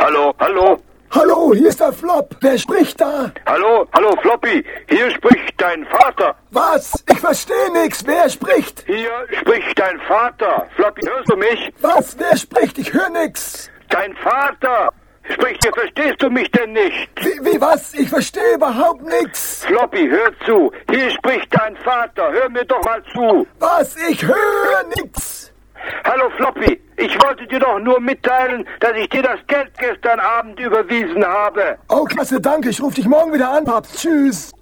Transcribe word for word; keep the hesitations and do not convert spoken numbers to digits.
Hallo, hallo. Hallo, hier ist der Flop. Wer spricht da? Hallo, hallo Floppy. Hier spricht dein Vater. Was? Ich verstehe nix. Wer spricht? Hier spricht dein Vater. Floppy, hörst du mich? Was? Wer spricht? Ich höre nix. Dein Vater. Sprich, hier verstehst du mich denn nicht? Wie, wie was? Ich verstehe überhaupt nix. Floppy, hör zu. Hier spricht dein Vater. Hör mir doch mal zu. Was? Ich höre nix. Hallo Floppy, ich wollte dir doch nur mitteilen, dass ich dir das Geld gestern Abend überwiesen habe. Oh, klasse, danke. Ich rufe dich morgen wieder an, Papst. Tschüss.